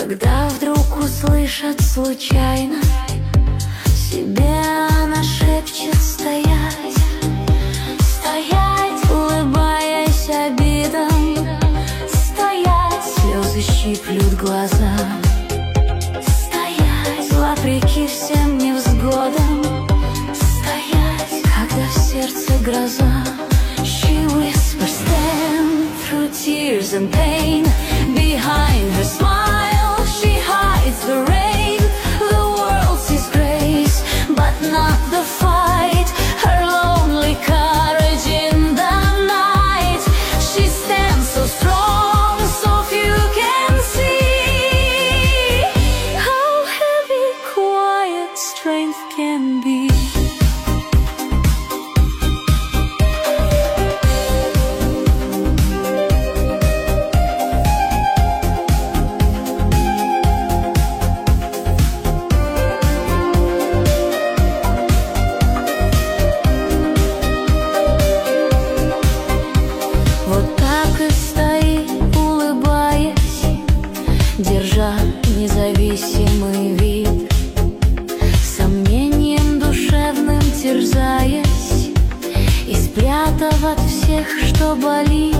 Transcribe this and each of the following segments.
Когда вдруг услышат случайно, себе она шепчет стоять, стоять, улыбаясь обидам, стоять, слезы щиплют глаза, стоять, вопреки всем невзгодам, стоять, когда в сердце гроза. She whispers, stand through tears and pain. Behind her smile, she hides the rain. The world sees grace, but not the fight. Her lonely courage in the night. She stands so strong, so few can see how heavy quiet strength can be. Держа независимый вид, сомнением душевным терзаясь и спрятав от всех, что болит,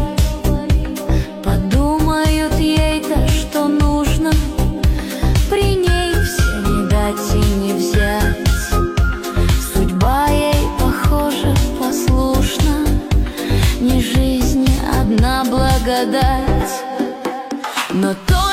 подумают ей-то, что нужно при ней все не дать и не взять. Судьба ей, похоже, послушна, не жизнь, одна благодать. Но то